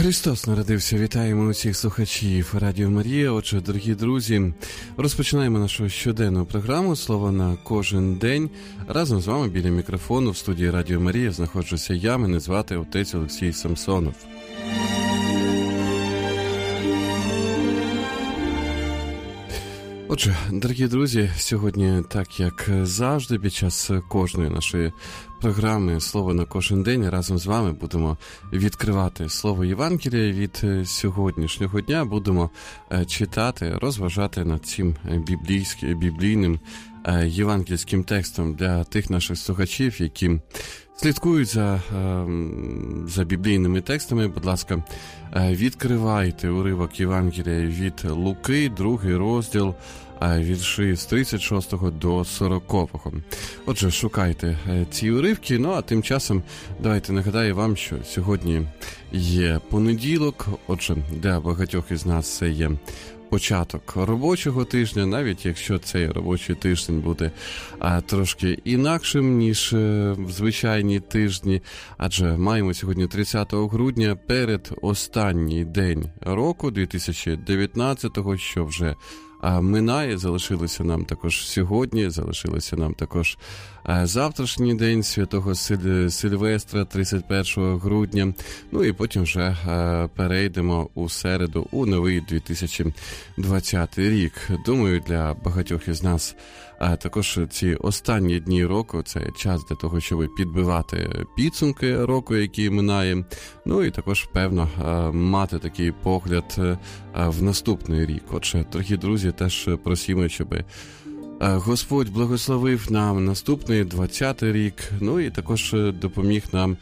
Христос народився. Вітаємо усіх слухачів Радіо Марія. Отже, дорогі друзі, розпочинаємо нашу щоденну програму «Слово на кожен день». Разом з вами біля мікрофону в студії Радіо Марія знаходжуся я, мене звати отець Олексій Самсонов. Отже, дорогі друзі, сьогодні, так як завжди, під час кожної нашої програми «Слово на кожен день» разом з вами будемо відкривати Слово Євангелія від сьогоднішнього дня, будемо читати, розважати над цим біблійним євангельським текстом для тих наших слухачів, які слідкують за біблійними текстами. Будь ласка, відкривайте уривок Євангелія від Луки, 2 розділ, вірші з 36 до 40. Отже, шукайте ці уривки, ну а тим часом давайте нагадаю вам, що сьогодні є понеділок. Отже, для багатьох із нас це є початок робочого тижня, навіть якщо цей робочий тиждень буде трошки інакшим, ніж в звичайні тижні, адже маємо сьогодні 30 грудня, перед останній день року 2019-го, що вже минає. Залишилося нам також сьогодні, залишилося нам також завтрашній день Святого Сильвестра, 31 грудня. Ну і потім вже перейдемо у середу у новий 2020 рік. Думаю, для багатьох із нас також ці останні дні року – це час для того, щоб підбивати підсумки року, який минає. Ну і також, певно, мати такий погляд в наступний рік. Отже, дорогі друзі, теж просимо, щоб Господь благословив нам наступний 20-й рік, ну і також допоміг нам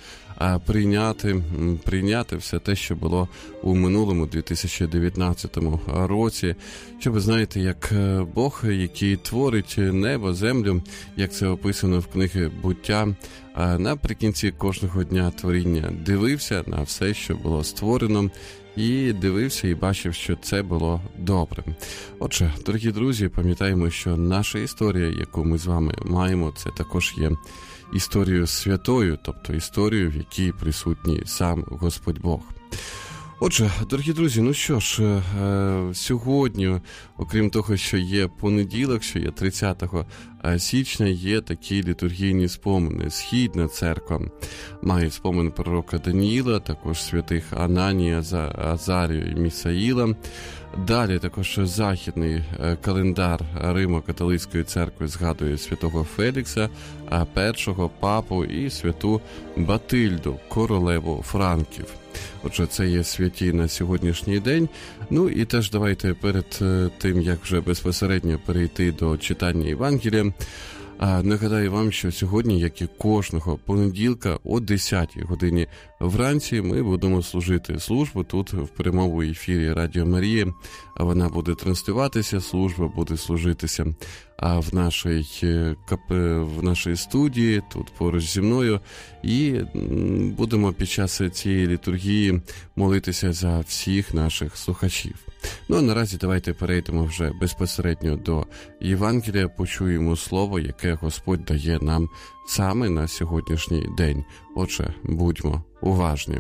прийняти все те, що було у минулому 2019 році. Щоб, знаєте, як Бог, який творить небо, землю, як це описано в книгі «Буття», наприкінці кожного дня творіння дивився на все, що було створено, і дивився і бачив, що це було добре. Отже, дорогі друзі, пам'ятаємо, що наша історія, яку ми з вами маємо, це також є історією святою, тобто історією, в якій присутній сам Господь Бог. Отже, дорогі друзі, ну що ж, сьогодні, окрім того, що є понеділок, що є 30 січня, є такі літургійні спомини. Східна церква має спомин пророка Даніїла, також святих Ананія, Азарію і Місаїла. Далі також західний календар Римо-католицької церкви згадує святого Фелікса, першого папу і святу Батильду, королеву Франків. Отже, це є святі на сьогоднішній день. Ну і теж давайте перед тим, як вже безпосередньо перейти до читання Євангелія, нагадаю вам, що сьогодні, як і кожного понеділка, о 10-й годині вранці ми будемо служити службу тут в прямому ефірі Радіо Марія. Вона буде транслюватися, служба буде служитися в нашій студії, тут поруч зі мною. І будемо під час цієї літургії молитися за всіх наших слухачів. Ну а наразі давайте перейдемо вже безпосередньо до Євангелія, почуємо слово, яке Господь дає нам саме на сьогоднішній день. Отже, будьмо уважні.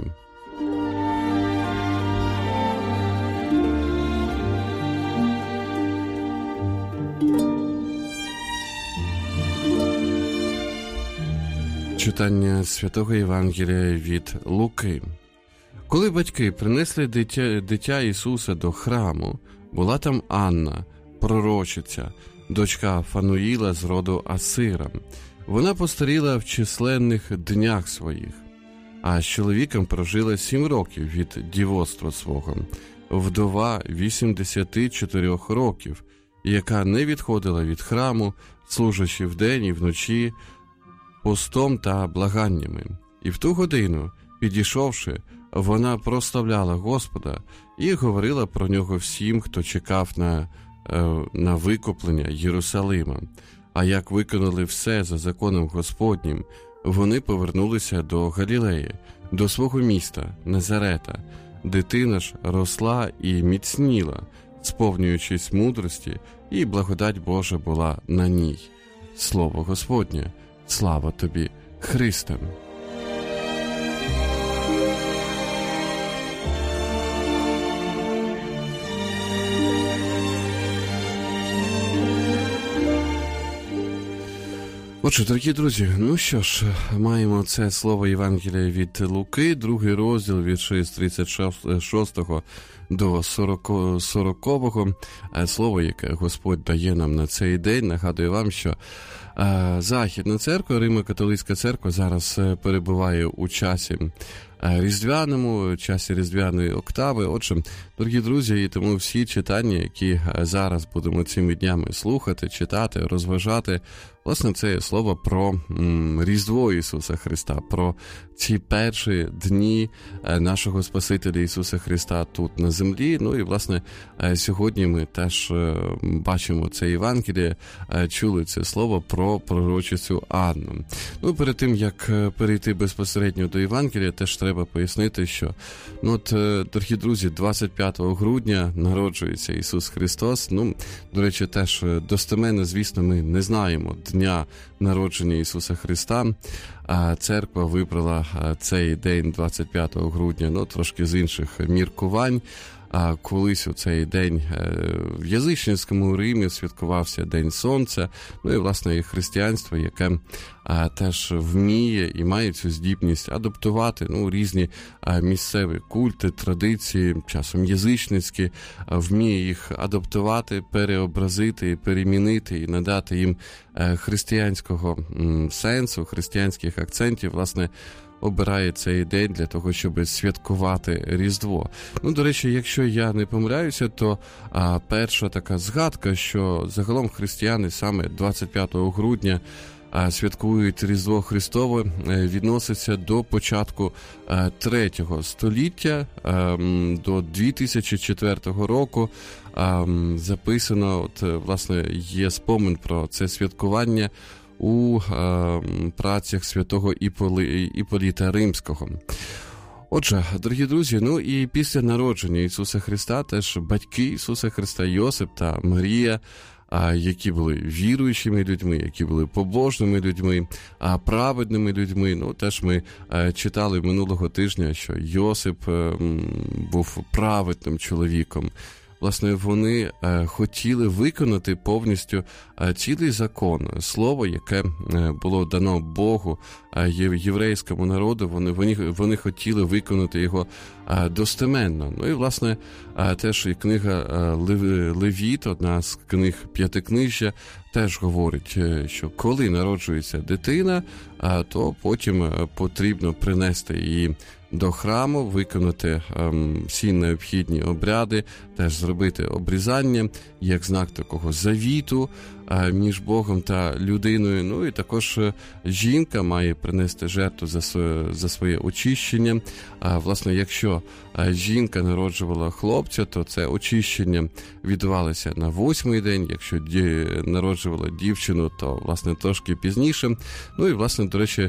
Читання Святого Євангелія від Луки. Коли батьки принесли дитя Ісуса до храму, була там Анна, пророчиця, дочка Фануїла з роду Асира. Вона постаріла в численних днях своїх, а з чоловіком прожила 7 років від дівоцтва свого, вдова 84 років, яка не відходила від храму, служачи вдень і вночі постом та благаннями. І в ту годину, підійшовши, вона прославляла Господа і говорила про нього всім, хто чекав на викуплення Єрусалима. А як виконали все за законом Господнім, вони повернулися до Галілеї, до свого міста Назарета. Дитина ж росла і міцніла, сповнюючись мудрості, і благодать Божа була на ній. Слово Господнє, слава тобі, Христе! Отже, дорогі друзі, ну що ж, маємо це слово Євангелія від Луки, другий розділ, вірші з 36 до 40, слово, яке Господь дає нам на цей день. Нагадую вам, що Західна церква, Римо-католицька церква зараз перебуває у часі різдвяному, часі різдвяної октави. Отже, дорогі друзі, і тому всі читання, які зараз будемо цими днями слухати, читати, розважати, власне, це слово про Різдво Ісуса Христа, про ці перші дні нашого Спасителя Ісуса Христа тут на землі. Ну і, власне, сьогодні ми теж бачимо це Євангеліє, чули це слово про пророчицю Анну. Ну, перед тим, як перейти безпосередньо до Євангелія, теж треба пояснити, що, дорогі друзі, 25 грудня народжується Ісус Христос. Ну, до речі, теж достеменно, звісно, ми не знаємо дня народження Ісуса Христа. Церква вибрала цей день 25 грудня, трошки з інших міркувань. Колись у цей день в язичницькому Римі святкувався День Сонця, ну і, власне, і християнство, яке теж вміє і має цю здібність адаптувати різні місцеві культи, традиції, часом язичницькі, вміє їх адаптувати, переобразити, перемінити і надати їм християнського сенсу, християнських акцентів, власне, обирає цей день для того, щоб святкувати Різдво. До речі, якщо я не помиляюся, то перша така згадка, що загалом християни саме 25 грудня святкують Різдво Христове, відноситься до початку 3 століття, до 2004 року. Записано, власне, є спомин про це святкування у працях святого Іполіта Римського. Отже, дорогі друзі, і після народження Ісуса Христа теж батьки Ісуса Христа, Йосип та Марія, які були віруючими людьми, які були побожними людьми, праведними людьми. Теж ми читали минулого тижня, що Йосип був праведним чоловіком. Власне, вони хотіли виконати повністю цілий закон, слово, яке було дано Богу, єврейському народу, вони хотіли виконати його достеменно. І, власне, теж і книга Левіт, одна з книг П'ятикнижжя, теж говорить, що коли народжується дитина, то потім потрібно принести її до храму, виконати всі необхідні обряди, теж зробити обрізання, як знак такого завіту між Богом та людиною. І також жінка має принести жертву за своє очищення. Власне, якщо жінка народжувала хлопця, то це очищення відбувалося на 8-й день, якщо народжувала дівчину, то, власне, трошки пізніше. І, власне, до речі,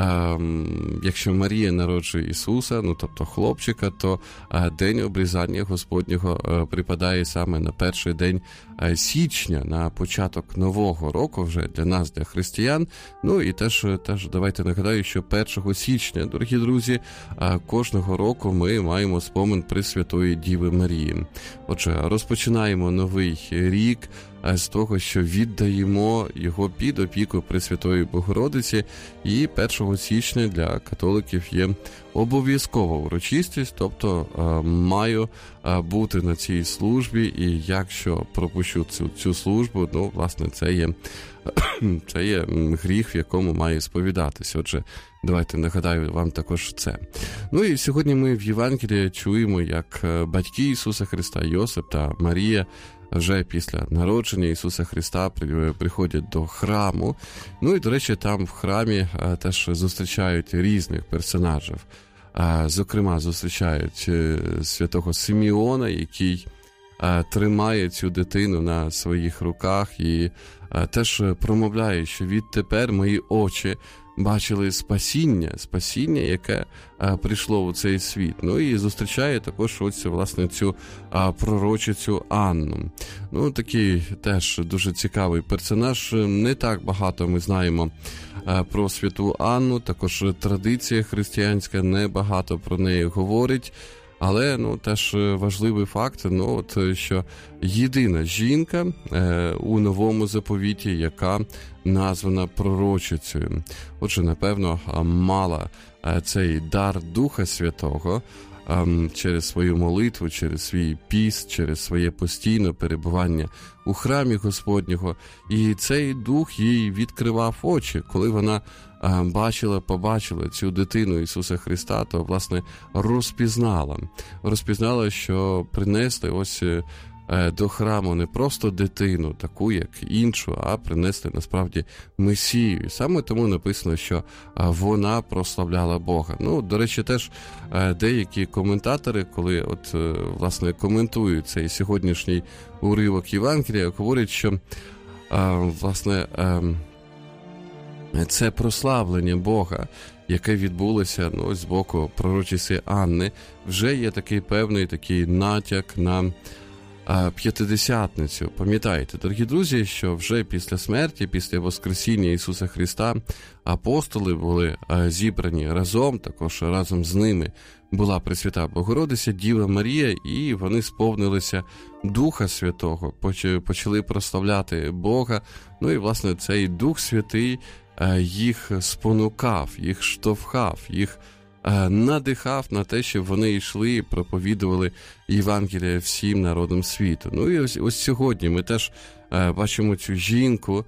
якщо Марія народжує Ісуса, тобто хлопчика, то день обрізання Господнього припадає саме на перший день січня, на початок Нового року вже для нас, для християн. І теж давайте нагадаю, що 1 січня, дорогі друзі, кожного року ми маємо спомин Пресвятої Діви Марії. Отже, розпочинаємо новий рік з того, що віддаємо його під опіку Пресвятої Богородиці, і 1 січня для католиків є обов'язкова урочистість, тобто маю бути на цій службі, і якщо пропущу цю службу, власне, це є гріх, в якому має сповідатися. Отже, давайте нагадаю вам також це. І сьогодні ми в Євангелії чуємо, як батьки Ісуса Христа, Йосип та Марія, вже після народження Ісуса Христа приходять до храму. І, до речі, там в храмі теж зустрічають різних персонажів. Зокрема, зустрічають святого Симеона, який тримає цю дитину на своїх руках і теж промовляє, що відтепер мої очі бачили спасіння, яке прийшло у цей світ. І зустрічає також власне цю пророчицю Анну. Такий теж дуже цікавий персонаж. Не так багато ми знаємо про святу Анну, також традиція християнська небагато про неї говорить. Але теж важливий факт, що єдина жінка у Новому Заповіті, яка названа пророчицею. Отже, напевно, мала цей дар Духа Святого через свою молитву, через свій піст, через своє постійне перебування у храмі Господнього. І цей дух їй відкривав очі. Коли вона побачила цю дитину Ісуса Христа, то, власне, розпізнала, що принесли ось до храму не просто дитину, таку, як іншу, а принесли, насправді, Месію. Саме тому написано, що вона прославляла Бога. До речі, теж деякі коментатори, коли власне, коментують цей сьогоднішній уривок Євангелія, говорять, що, власне, це прославлення Бога, яке відбулося з боку пророчиці Анни, вже є такий певний натяк на П'ятидесятницю. Пам'ятаєте, дорогі друзі, що вже після смерті, після Воскресіння Ісуса Христа апостоли були зібрані разом, також разом з ними була Пресвята Богородиця, Діва Марія, і вони сповнилися Духа Святого, почали прославляти Бога. І, власне, цей Дух Святий їх спонукав, їх штовхав, їх надихав на те, щоб вони йшли і проповідували Євангеліє всім народам світу. І ось сьогодні ми теж бачимо цю жінку,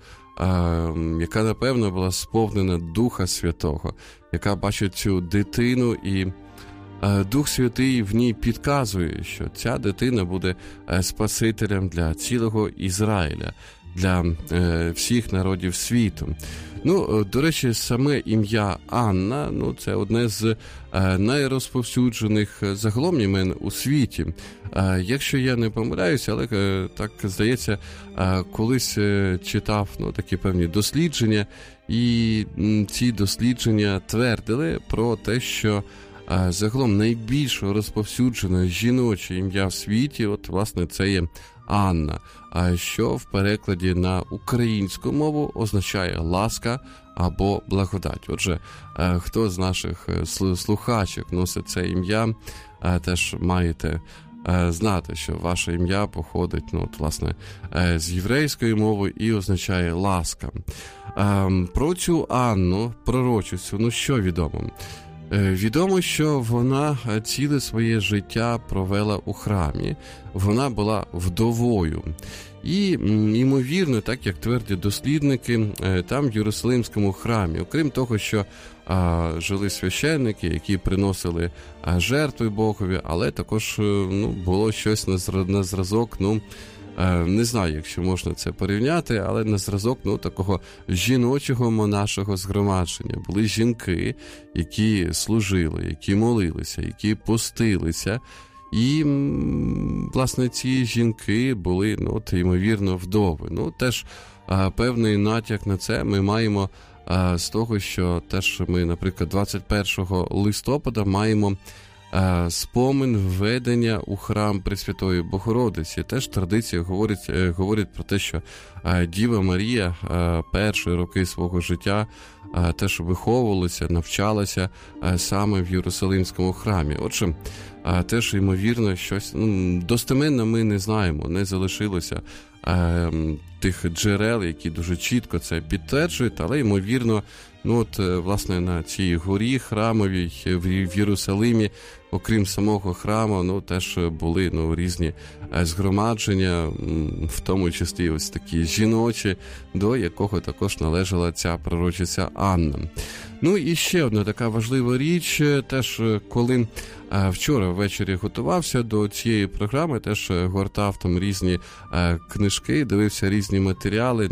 яка, напевно, була сповнена Духа Святого, яка бачить цю дитину, і Дух Святий в ній підказує, що ця дитина буде спасителем для цілого Ізраїля, для всіх народів світу. До речі, саме ім'я Анна, це одне з найрозповсюджених загалом імен у світі. Якщо я не помиляюся, але так здається, колись читав такі певні дослідження, і ці дослідження твердили про те, що загалом найбільш розповсюджене жіноче ім'я в світі, власне, це є Анна, що в перекладі на українську мову означає ласка або благодать. Отже, хто з наших слухачок носить це ім'я, теж маєте знати, що ваше ім'я походить, власне, з єврейської мови і означає ласка. Про цю Анну, пророчицю, що відомо? Відомо, що вона ціле своє життя провела у храмі, вона була вдовою. І, ймовірно, так як твердять дослідники, там в Єрусалимському храмі, окрім того, що жили священники, які приносили жертви Богові, але також було щось на зразок, не знаю, якщо можна це порівняти, але на зразок такого жіночого монашого згромадження. Були жінки, які служили, які молилися, які постилися. І, власне, ці жінки були, ймовірно, вдови. Теж певний натяк на це ми маємо з того, що теж ми, наприклад, 21 листопада маємо спомин введення у храм Пресвятої Богородиці. Теж традиція говорить про те, що Діва Марія перші роки свого життя теж виховувалася, навчалася саме в Єрусалимському храмі. Отже, теж, ймовірно, щось достеменно ми не знаємо, не залишилося тих джерел, які дуже чітко це підтверджують, але, ймовірно, власне, на цій горі храмовій в Єрусалимі, окрім самого храму, теж були різні згромадження, в тому числі ось такі жіночі, до якого також належала ця пророчиця Анна. І ще одна така важлива річ, теж коли вчора ввечері готувався до цієї програми, теж гортав там різні книжки, дивився різні матеріали,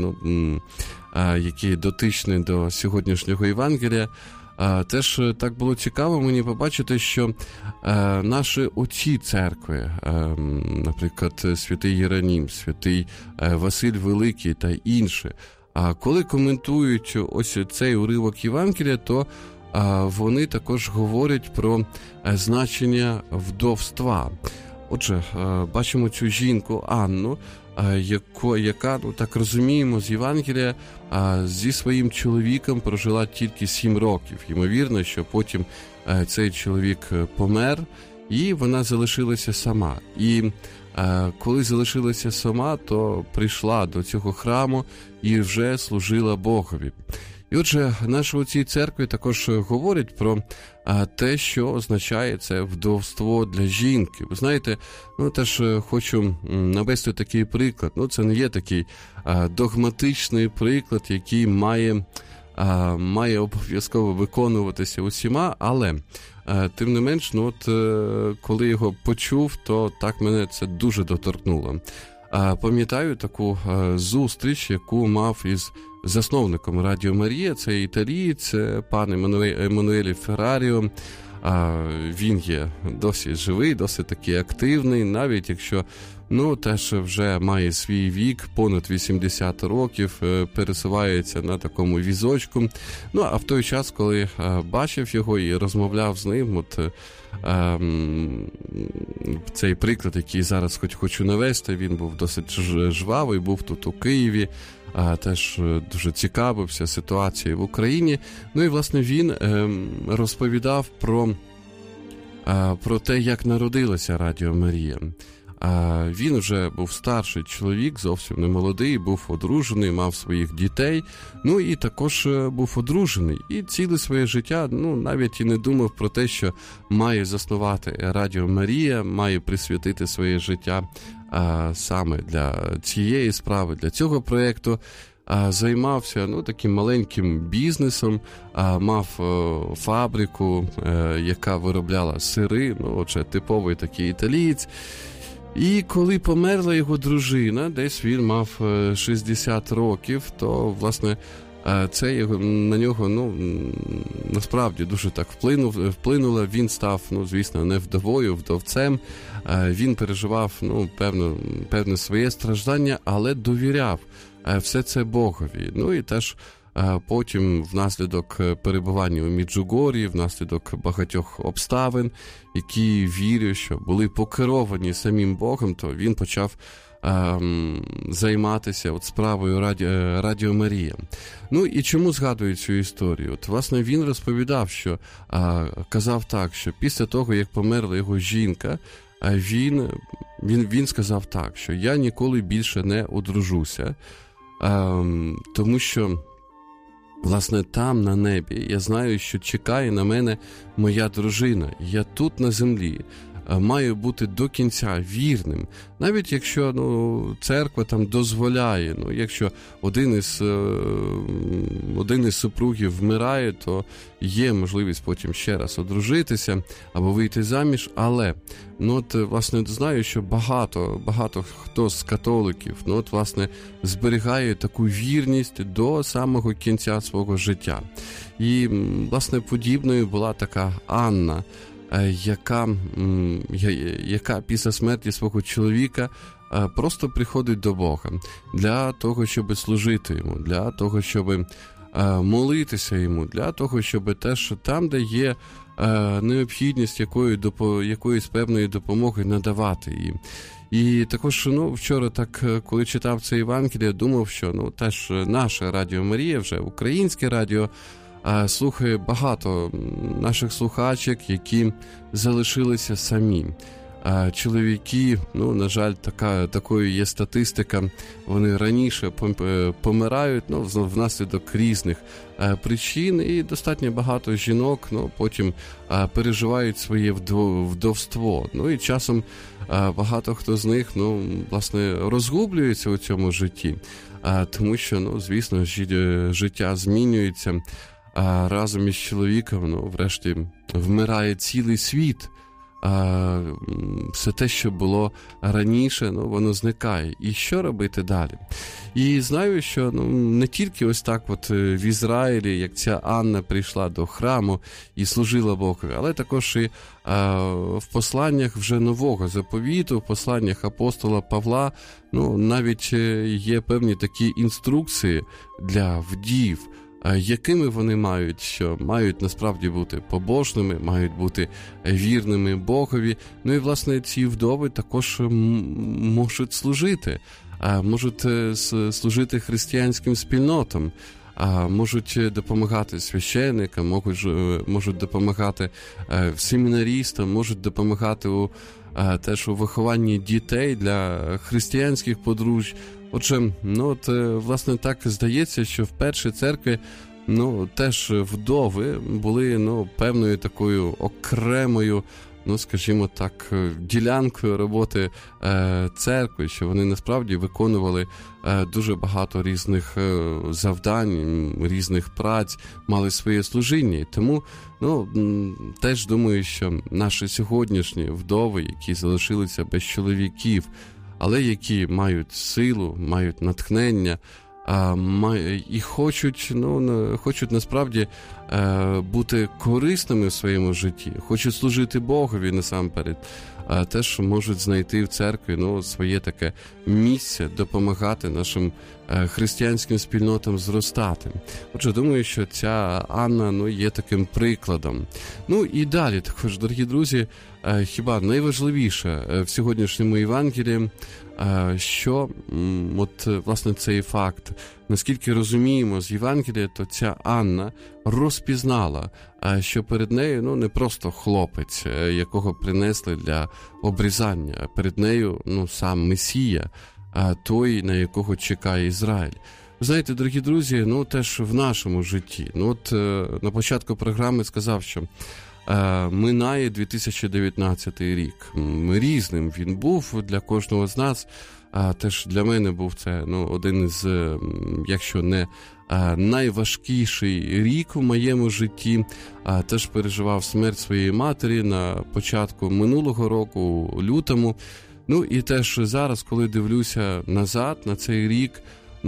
які дотичні до сьогоднішнього Євангелія. Теж так було цікаво мені побачити, що наші отці церкви, наприклад, святий Єронім, святий Василь Великий та інші, коли коментують ось цей уривок Євангелія, то вони також говорять про значення вдовства. Отже, бачимо цю жінку Анну, яка, так розуміємо, з Євангелія зі своїм чоловіком прожила тільки 7 років. Ймовірно, що потім цей чоловік помер, і вона залишилася сама. І коли залишилася сама, то прийшла до цього храму і вже служила Богові. І отже, наші у цій церкві також говорять про те, що означає це вдовство для жінки. Ви знаєте, теж хочу навести такий приклад. Це не є такий догматичний приклад, який має обов'язково виконуватися усіма, але тим не менш, коли його почув, то так мене це дуже доторкнуло. Пам'ятаю таку зустріч, яку мав із засновником Радіо Марія, це італієць, пан Еммануеле Ферраріо. Він є досі живий, досить таки активний, навіть якщо теж вже має свій вік, понад 80 років, пересувається на такому візочку. А в той час, коли бачив його і розмовляв з ним, цей приклад, який зараз хочу навести, він був досить жвавий, був тут у Києві, теж дуже цікавився ситуацією в Україні. І, власне, він розповідав про те, як народилася Радіо Марія. Він вже був старший чоловік, зовсім не молодий, був одружений, мав своїх дітей, і також був одружений. І ціле своє життя, навіть і не думав про те, що має заснувати Радіо Марія, має присвятити своє життя саме для цієї справи, для цього проєкту. Займався таким маленьким бізнесом, мав фабрику, яка виробляла сири, отже, типовий такий італієць. І коли померла його дружина, десь він мав 60 років, то, власне, це на нього, насправді дуже так вплинуло. Він став, звісно, не вдовою, вдовцем. Він переживав, певне своє страждання, але довіряв все це Богові. І теж потім внаслідок перебування у Меджугор'ї, внаслідок багатьох обставин, які, вірю, що були покеровані самим Богом, то він почав займатися справою Радіо Марія. І чому згадую цю історію? Власне, він розповідав, що казав так, що після того, як померла його жінка, він сказав так, що я ніколи більше не одружуся, тому що, власне, там, на небі, я знаю, що чекає на мене моя дружина. Я тут, на землі, маю бути до кінця вірним. Навіть якщо церква там дозволяє, якщо один із супругів вмирає, то є можливість потім ще раз одружитися або вийти заміж. Але, власне, знаю, що багато хто з католиків, власне, зберігає таку вірність до самого кінця свого життя. І, власне, подібною була така Анна, яка після смерті свого чоловіка просто приходить до Бога для того, щоб служити йому, для того, щоб молитися йому, для того, щоб теж там, де є необхідність якоїсь певної допомоги, надавати їм. І також, вчора так, коли читав це Євангеліє, думав, що, теж наше Радіо Марія, вже українське радіо, слухає багато наших слухачок, які залишилися самі. Чоловіки, на жаль, такою є статистика, вони раніше помирають, внаслідок різних причин, і достатньо багато жінок, потім переживають своє вдовство. І часом багато хто з них, власне, розгублюється у цьому житті, тому що, звісно, життя змінюється, разом із чоловіком, врешті, вмирає цілий світ. Все те, що було раніше, воно зникає. І що робити далі? І знаю, що не тільки ось так в Ізраїлі, як ця Анна прийшла до храму і служила Богові, але також і в посланнях вже Нового Заповіту, в посланнях апостола Павла, навіть є певні такі інструкції для вдів, якими вони мають насправді бути побожними, мають бути вірними Богові. І, власне, ці вдови також можуть служити християнським спільнотам. можуть допомагати священникам, можуть допомагати семінарістам, можуть допомагати теж у вихованні дітей для християнських подружжя. Отже, власне, так здається, що в першій церкві теж вдови були певною такою окремою, скажімо так, ділянкою роботи церкви, що вони насправді виконували дуже багато різних завдань, різних праць, мали своє служіння. І тому, теж думаю, що наші сьогоднішні вдови, які залишилися без чоловіків, але які мають силу, мають натхнення, і хочуть насправді бути корисними в своєму житті, хочуть служити Богові насамперед, теж можуть знайти в церкві своє таке місце, допомагати нашим християнським спільнотам зростати. Отже, думаю, що ця Анна є таким прикладом. І далі також, дорогі друзі, хіба найважливіше в сьогоднішньому Євангелії, що власне цей факт, наскільки розуміємо з Євангелія, то ця Анна розпізнала, що перед нею не просто хлопець, якого принесли для обрізання, а перед нею сам Месія, той, на якого чекає Ізраїль. Знаєте, дорогі друзі, теж в нашому житті. На початку програми сказав, що минає 2019 рік. Різним він був для кожного з нас. Теж для мене був це один із, якщо не найважкіший рік у моєму житті. Теж переживав смерть своєї матері на початку минулого року, у лютому. І теж зараз, коли дивлюся назад на цей рік,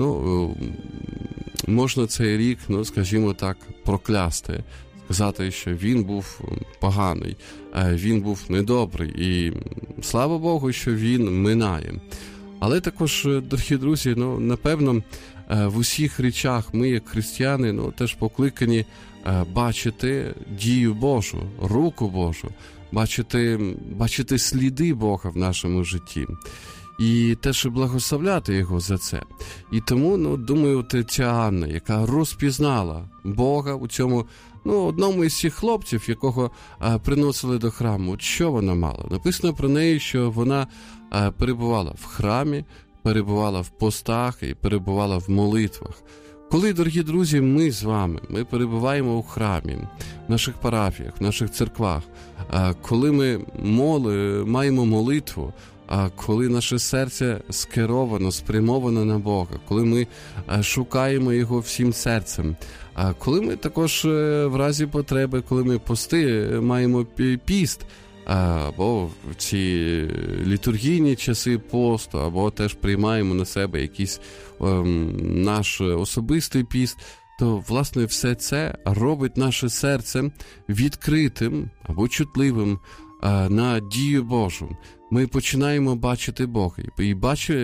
можна цей рік, скажімо так, проклясти. Сказати, що він був поганий, він був недобрий, і слава Богу, що він минає. Але також, дорогі друзі, напевно, в усіх речах ми, як християни, теж покликані бачити дію Божу, руку Божу, бачити сліди Бога в нашому житті. І теж благословляти Його за це. І тому, думаю, ця Анна, яка розпізнала Бога у цьому, одному із цих хлопців, якого приносили до храму, що вона мала? Написано про неї, що вона перебувала в храмі, перебувала в постах і перебувала в молитвах. Коли, дорогі друзі, ми з вами, ми перебуваємо у храмі, в наших парафіях, в наших церквах, коли ми маємо молитву, коли наше серце скеровано, спрямовано на Бога, коли ми шукаємо Його всім серцем, коли ми також в разі потреби, коли ми маємо піст, або в ці літургійні часи посту, або теж приймаємо на себе якийсь наш особистий піст, то, власне, все це робить наше серце відкритим або чутливим на дію Божу. Ми починаємо бачити Бога і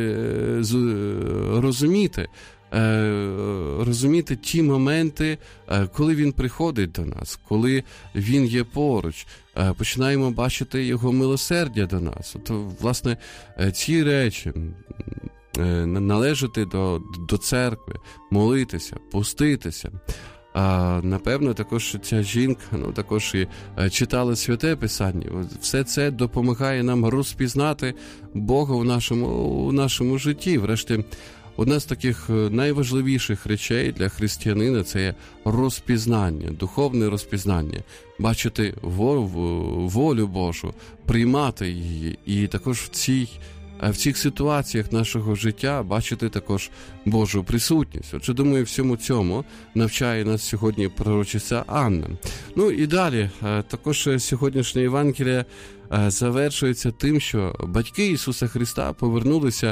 розуміти ті моменти, коли Він приходить до нас, коли Він є поруч, починаємо бачити Його милосердя до нас. То, власне, ці речі, належати до церкви, молитися, поститися. Напевно, також ця жінка, також і читала Святе Писання. Все це допомагає нам розпізнати Бога у нашому житті. Врешті, одна з таких найважливіших речей для християнина – це є розпізнання, духовне розпізнання. Бачити волю Божу, приймати її. І також в цих ситуаціях нашого життя бачити також Божу присутність. Отже, думаю, всьому цьому навчає нас сьогодні пророчиця Анна. І далі, також сьогоднішня Євангелія завершується тим, що батьки Ісуса Христа повернулися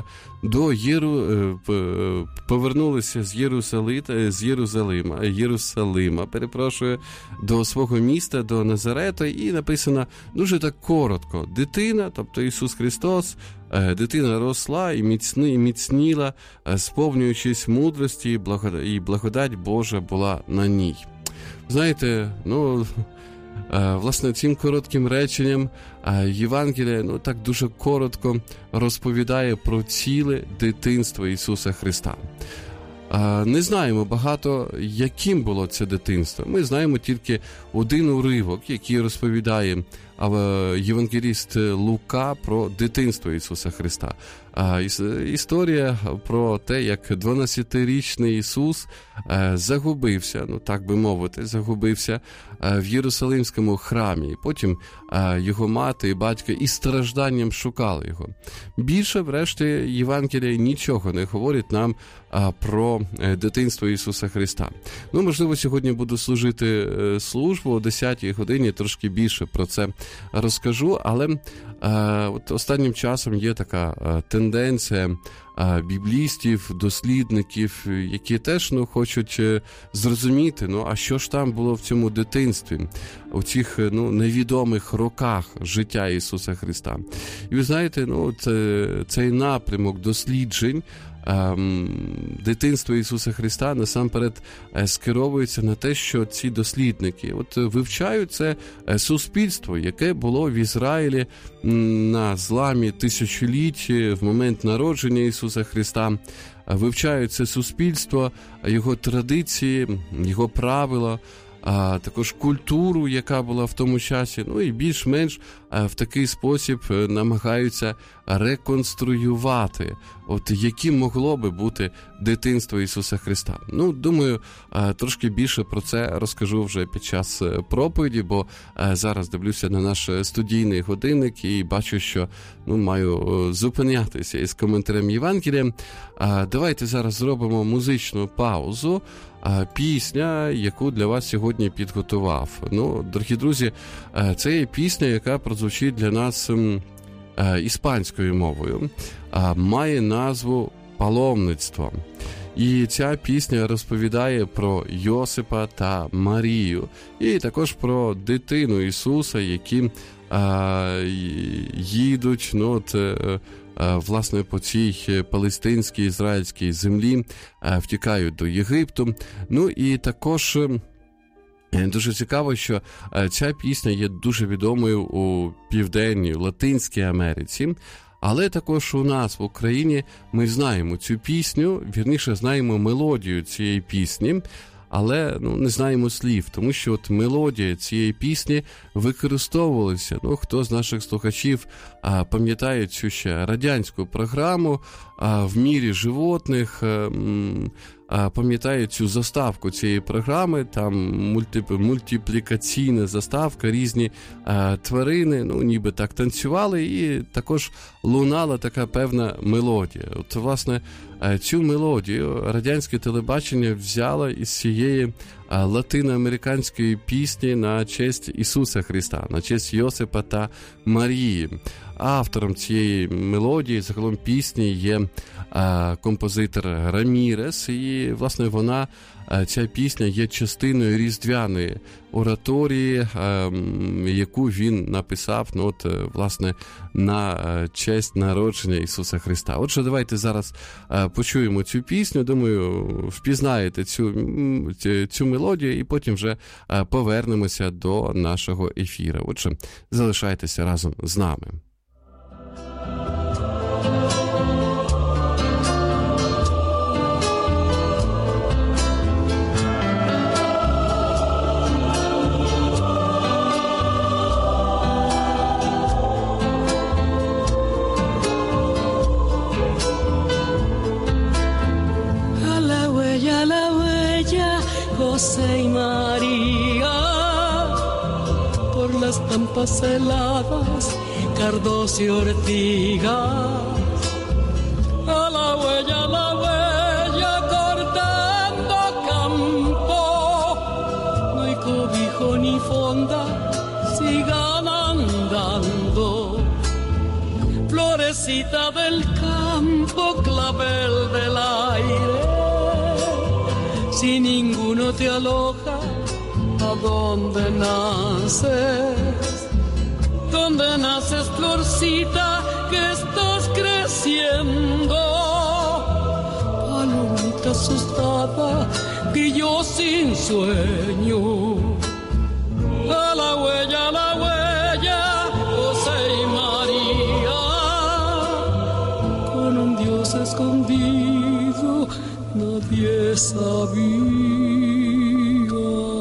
з Єрусалима, до свого міста, до Назарета, і написано дуже так коротко. Дитина, тобто Ісус Христос, дитина росла і міцніла, сповнюючись мудрості, і благодать Божа була на ній. Знаєте, власне, цим коротким реченням Євангелія так дуже коротко розповідає про ціле дитинство Ісуса Христа. не знаємо багато, яким було це дитинство. Ми знаємо тільки один уривок, який розповідає євангеліст Лука про дитинство Ісуса Христа. Історія про те, як 12-річний Ісус загубився, так би мовити, загубився в Єрусалимському храмі. І потім його мати і батько із стражданням шукали його. Більше, врешті, Євангелія нічого не говорить нам про дитинство Ісуса Христа. Можливо, сьогодні буду служити службу о 10-й годині, трошки більше про це розкажу, але от останнім часом є така тенденція біблістів, дослідників, які теж хочуть зрозуміти, а що ж там було в цьому дитинстві, у цих невідомих роках життя Ісуса Христа. І ви знаєте, цей напрямок досліджень дитинство Ісуса Христа насамперед скеровується на те, що ці дослідники вивчають це суспільство, яке було в Ізраїлі на зламі тисячоліть в момент народження Ісуса Христа. Вивчають це суспільство, його традиції, його правила, також культуру, яка була в тому часі, і більш-менш в такий спосіб намагаються реконструювати, яким могло би бути дитинство Ісуса Христа. Думаю, трошки більше про це розкажу вже під час проповіді, бо зараз дивлюся на наш студійний годинник і бачу, що маю зупинятися із коментарем Євангелія. Давайте зараз зробимо музичну паузу. Пісня, яку для вас сьогодні підготував. Дорогі друзі, це є пісня, яка прозвучить для нас іспанською мовою. Має назву «Паломництво». І ця пісня розповідає про Йосипа та Марію, і також про дитину Ісуса, які їдуть, власне, по цій палестинській, ізраїльській землі, втікають до Єгипту. І також дуже цікаво, що ця пісня є дуже відомою у Південній, Латинській Америці, але також у нас в Україні ми знаємо цю пісню, вірніше знаємо мелодію цієї пісні, але не знаємо слів, тому що мелодія цієї пісні використовувалася. Хто з наших слухачів пам'ятає цю ще радянську програму «В мірі животних», пам'ятає цю заставку цієї програми, там мультиплікаційна заставка, різні тварини, ніби так танцювали, і також лунала така певна мелодія. Власне, цю мелодію радянське телебачення взяло із цієї латиноамериканської пісні на честь Ісуса Христа, на честь Йосипа та Марії. Автором цієї мелодії, загалом пісні, є композитор Рамірес, і, власне, ця пісня є частиною різдвяної ораторії, яку він написав, власне, на честь народження Ісуса Христа. Отже, давайте зараз почуємо цю пісню, думаю, впізнаєте цю мелодію, і потім вже повернемося до нашого ефіру. Отже, залишайтеся разом з нами. José y María, por las pampas heladas, cardos y ortigas, a la huella, cortando campo, no hay cobijo ni fonda, sigan andando, florecita del campo, clavel del aire. Si ninguno te aloja, ¿a dónde naces? ¿Dónde naces, florcita, que estás creciendo? Palomita asustada, que yo sin sueño. A la huella, José y María, con un Dios escondido, nadie sabía.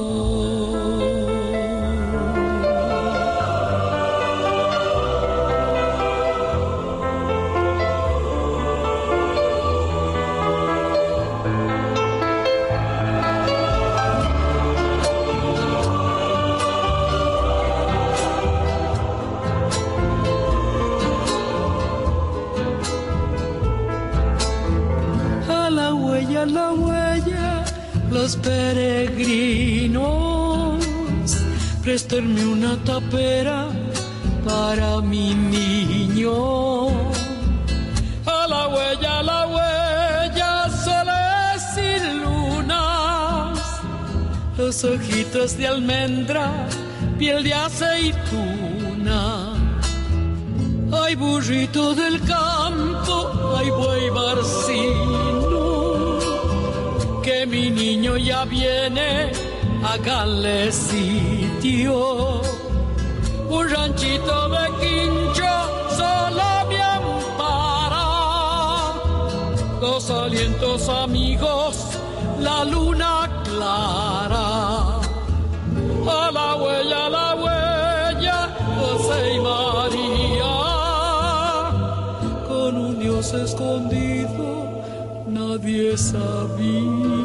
La huella, los peregrinos, préstenme una tapera para mi niño. A la huella, soles y lunas, los ojitos de almendra, piel de aceituna. Ay, burrito del campo, ay, buey barcino, que mi niño ya viene, háganle sitio. Un ranchito de quincho solo me ampara, dos alientos amigos, la luna clara. A la huella, José y María, con un Dios escondido nadie sabía.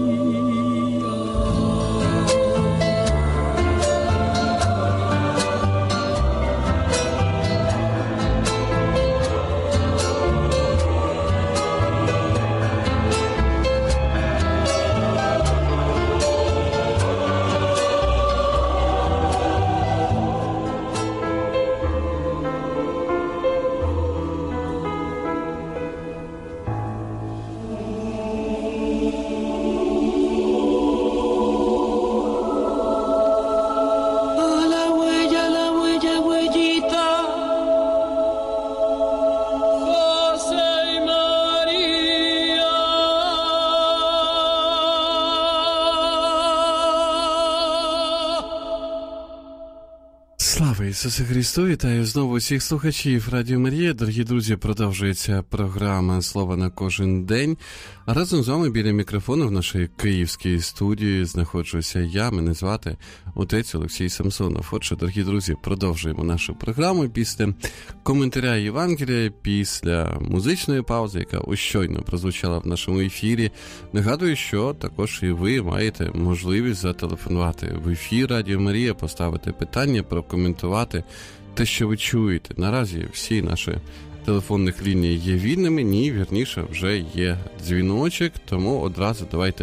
Слава Ісусу Христу! Вітаю знову всіх слухачів Радіо Марія. Дорогі друзі, продовжується програма «Слово на кожен день». А разом з вами біля мікрофону в нашій київській студії знаходжуся я, мене звати отець Олексій Самсонов. Отже, дорогі друзі, продовжуємо нашу програму після коментаря Євангелія, після музичної паузи, яка ось щойно прозвучала в нашому ефірі. Нагадую, що також і ви маєте можливість зателефонувати в ефір Радіо Марія, поставити питання, прокоментувати те, що ви чуєте. Наразі всі наші телефонних ліній є вільними, вірніше, вже є дзвіночок, тому одразу давайте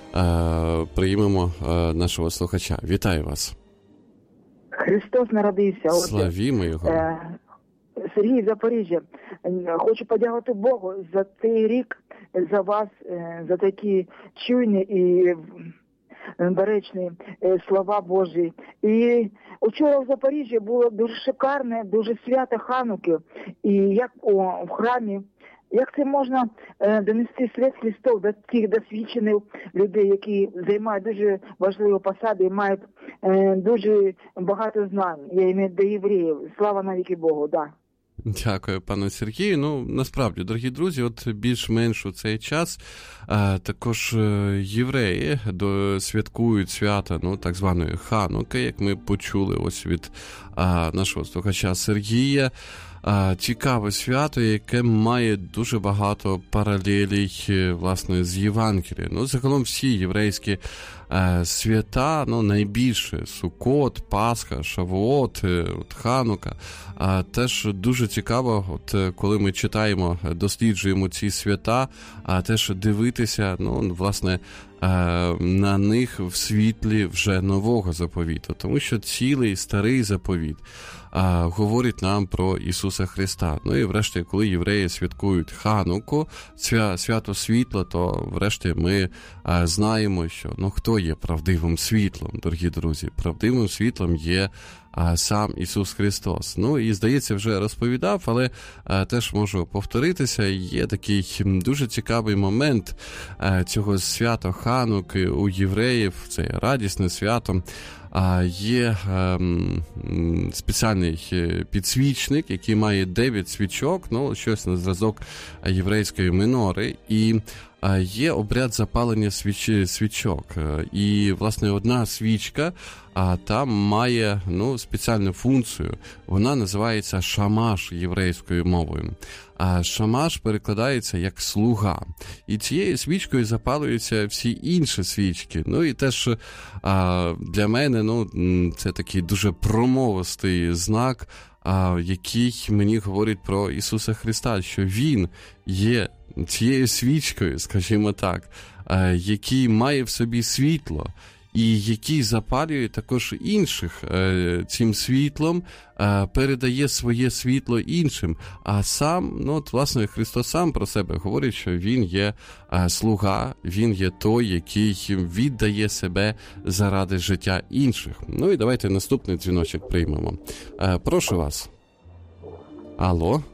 приймемо нашого слухача. Вітаю вас. Христос народився. Славімо Його. Сергій, Запоріжжя. Хочу подякувати Богу за цей рік, за вас, за такі чуйні і доречні слова Божі. І вчора в Запоріжжі було дуже шикарне, дуже свято Хануки. І як в храмі, як це можна донести світ Христов до тих досвідчених людей, які займають дуже важливі посади і мають дуже багато знань. Я маю до євреїв. Слава навіки Богу, да. Дякую, пане Сергію. Насправді, дорогі друзі, от більш-менш у цей час також євреї святкують свята, так званої Хануки, як ми почули ось від нашого слухача Сергія. Цікаве свято, яке має дуже багато паралелей, власне, з Євангелієм. Загалом всі єврейські свята, найбільше Суккот, Пасха, Шавуот, Ханука. Теж дуже цікаво, коли ми читаємо, досліджуємо ці свята, теж дивитися, власне, на них в світлі вже нового заповіту, тому що цілий старий заповіт говорить нам про Ісуса Христа. І врешті, коли євреї святкують Хануку, свято світла, то врешті ми знаємо, що хто є правдивим світлом, дорогі друзі. Правдивим світлом є сам Ісус Христос. І, здається, вже розповідав, але теж можу повторитися. Є такий дуже цікавий момент цього свята Хануки у євреїв. Це радісне свято. Є спеціальний підсвічник, який має 9 свічок, щось на зразок єврейської минори. І є обряд запалення свічок. І, власне, одна свічка там має спеціальну функцію. Вона називається шамаш єврейською мовою. А шамаш перекладається як слуга. І цією свічкою запалюються всі інші свічки. І теж для мене це такий дуже промовистий знак, який мені говорить про Ісуса Христа, що Він є цією свічкою, скажімо так, який має в собі світло, і який запалює також інших цим світлом, передає своє світло іншим. А сам, власне, Христос сам про себе говорить, що Він є слуга, Він є той, який віддає себе заради життя інших. І давайте наступний дзвіночок приймемо. Прошу вас. Алло?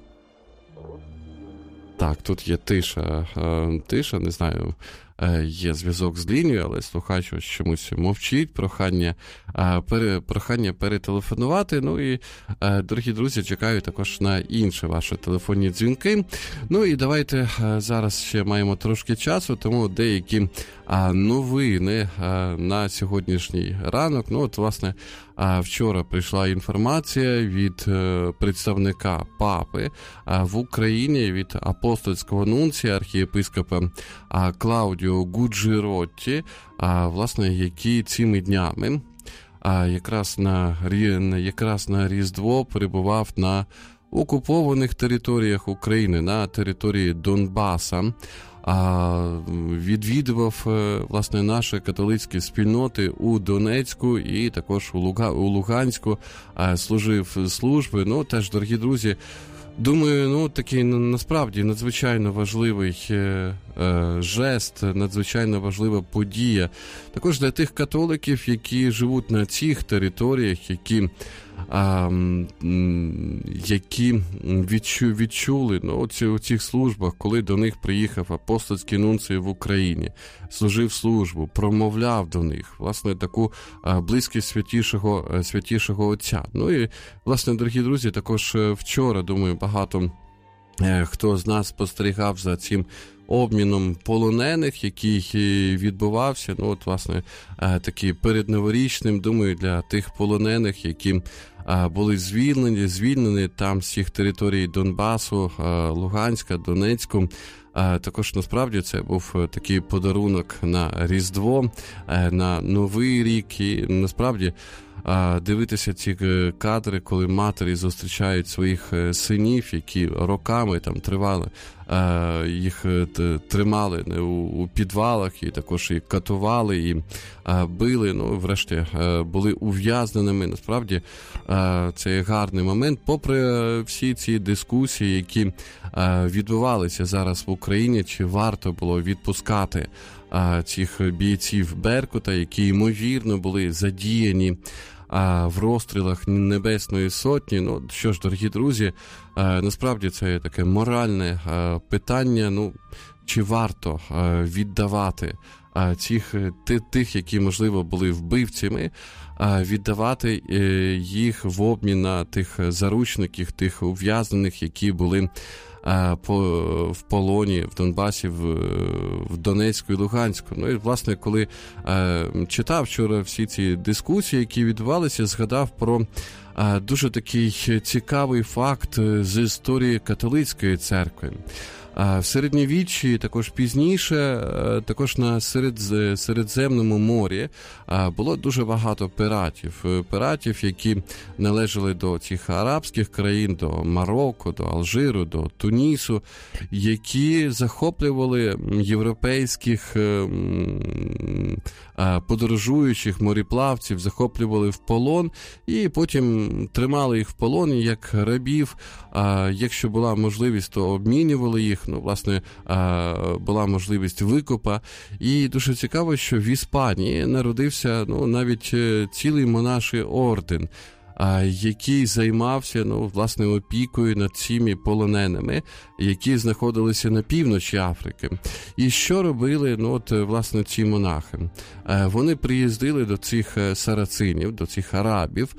Так, тут є тиша, не знаю, є зв'язок з лінією, але слухач чомусь мовчить, прохання перетелефонувати. І, дорогі друзі, чекаю також на інші ваші телефонні дзвінки. І давайте, зараз ще маємо трошки часу, тому деякі новини на сьогоднішній ранок. Власне, вчора прийшла інформація від представника папи в Україні, від апостольського нунція, архієпископа Клаудіо Гуджиротті, власне, який цими днями якраз на Різдво перебував на окупованих територіях України, на території Донбаса, відвідував, власне, наші католицькі спільноти у Донецьку і також у Луганську, служив служби. Теж, дорогі друзі, думаю, такий насправді надзвичайно важливий жест, надзвичайно важлива подія. Також для тих католиків, які живуть на цих територіях, які відчули у цих службах, коли до них приїхав апостольський нунцій в Україні, служив службу, промовляв до них, власне, таку близькість святішого Отця. І, власне, дорогі друзі, також вчора, думаю, багато хто з нас спостерігав за цим обміном полонених, який відбувався, власне, такий передноворічним, думаю, для тих полонених, які були звільнені там з цих територій Донбасу, Луганська, Донецьку. Також, насправді, це був такий подарунок на Різдво, на Новий рік, і, насправді, дивитися ці кадри, коли матері зустрічають своїх синів, які роками там їх тримали у підвалах, і також і катували, і били, врешті були ув'язненими. Насправді, це гарний момент, попри всі ці дискусії, які відбувалися зараз в Україні, чи варто було відпускати цих бійців Беркута, які, ймовірно, були задіяні в розстрілах Небесної Сотні. Що ж, дорогі друзі, насправді це таке моральне питання, чи варто віддавати тих, які, можливо, були вбивцями, віддавати їх в обмін на тих заручників, тих ув'язнених, які були в полоні в Донбасі, в Донецьку і Луганську. І, власне, коли читав вчора всі ці дискусії, які відбувалися, згадав про дуже такий цікавий факт з історії католицької церкви. В середньовіччі, також пізніше, також на Середземному морі було дуже багато піратів, які належали до цих арабських країн, до Марокко, до Алжиру, до Тунісу, які захоплювали європейських подорожуючих мореплавців, захоплювали в полон і потім тримали їх в полоні як рабів. Якщо була можливість, то обмінювали їх. Власне, була можливість викупа. І дуже цікаво, що в Іспанії народився навіть цілий монаший орден, який займався, власне, опікою над цими полоненими, які знаходилися на півночі Африки. І що робили, власне, ці монахи? Вони приїздили до цих сарацинів, до цих арабів,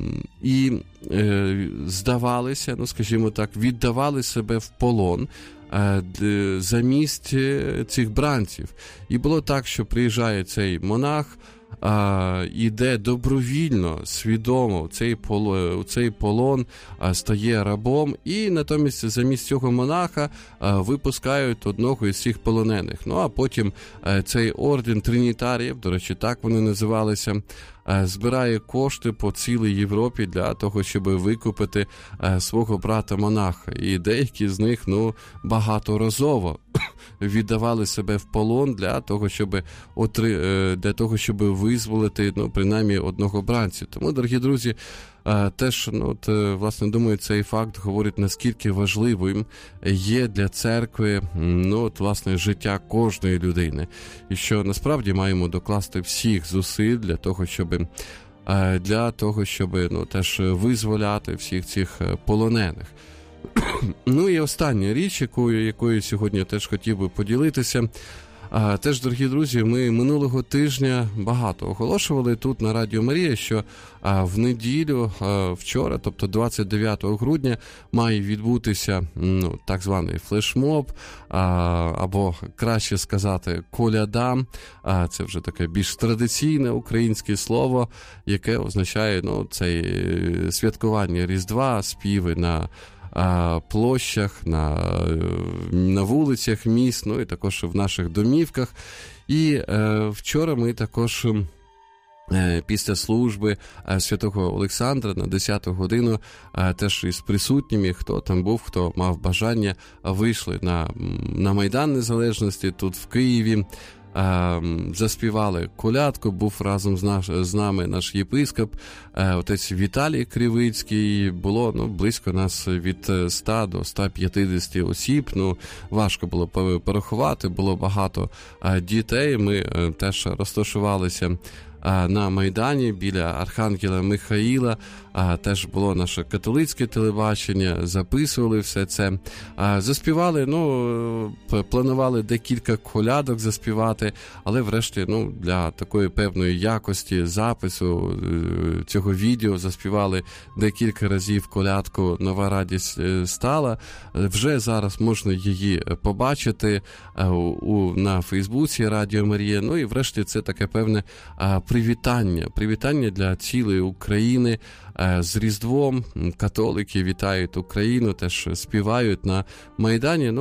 і здавалися, скажімо так, віддавали себе в полон замість цих бранців. І було так, що приїжджає цей монах, іде добровільно, свідомо у цей полон, стає рабом, і натомість замість цього монаха випускають одного із цих полонених. Ну, а потім цей орден тринітаріїв, до речі, так вони називалися, збирає кошти по цілій Європі для того, щоб викупити свого брата-монаха. І деякі з них, багаторазово віддавали себе в полон для того, щоб визволити, принаймні, одного бранця. Тому, дорогі друзі, теж, власне, думаю, цей факт говорить, наскільки важливим є для церкви, власне, життя кожної людини. І що, насправді, маємо докласти всіх зусиль для того, щоб теж визволяти всіх цих полонених. Ну і остання річ, якою сьогодні теж хотів би поділитися. Теж, дорогі друзі, ми минулого тижня багато оголошували тут на Радіо Марія, що в неділю, вчора, тобто 29 грудня, має відбутися так званий флешмоб, або, краще сказати, коляда. Це вже таке більш традиційне українське слово, яке означає це святкування Різдва, співи на площах, на вулицях міст, і також в наших домівках. І вчора ми також після служби святого Олександра на 10-ту годину теж із присутніми, хто там був, хто мав бажання, вийшли на Майдан Незалежності тут в Києві. Заспівали колядку, був разом з нами наш єпископ, отець Віталій Кривицький. Було близько нас від 100 до 150 осіб. Важко було порахувати, було багато дітей. Ми теж розташувалися на Майдані біля Архангела Михаїла. Теж було наше католицьке телебачення, записували все це. Заспівали, планували декілька колядок заспівати, але врешті, для такої певної якості запису цього відео заспівали декілька разів колядку «Нова радість стала». Вже зараз можна її побачити на Фейсбуці Радіо Марія. І врешті це таке певне привітання для цілої України з Різдвом. Католики вітають Україну, теж співають на Майдані.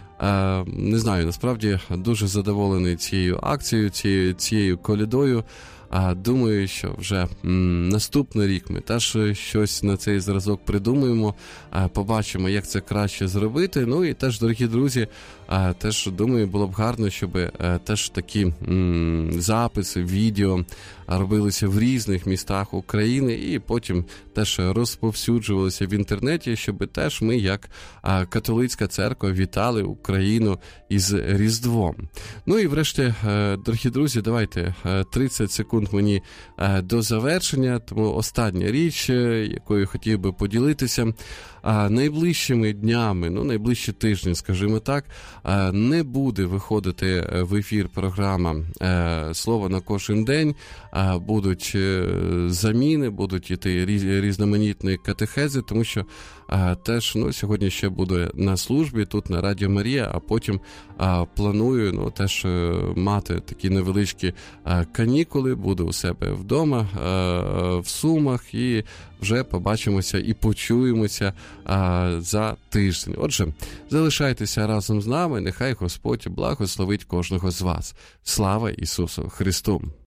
Не знаю, насправді дуже задоволений цією акцією, цією колядою. Думаю, що вже наступний рік ми теж щось на цей зразок придумаємо, побачимо, як це краще зробити. І теж, дорогі друзі, теж, думаю, було б гарно, щоб теж такі записи, відео робилися в різних містах України і потім теж розповсюджувалися в інтернеті, щоб теж ми, як католицька церква, вітали Україну із Різдвом. І врешті, дорогі друзі, давайте 30 секунд мені до завершення, тому остання річ, якою хотів би поділитися. Найближчими днями, найближчі тижні, скажімо так, не буде виходити в ефір програма «Слово на кожен день», будуть заміни, будуть іти різноманітні катехези, тому що теж сьогодні ще буде на службі тут на Радіо Марія, а потім планую теж мати такі невеличкі канікули, буду у себе вдома, в Сумах, і вже побачимося і почуємося за тиждень. Отже, залишайтеся разом з нами, нехай Господь благословить кожного з вас. Слава Ісусу Христу!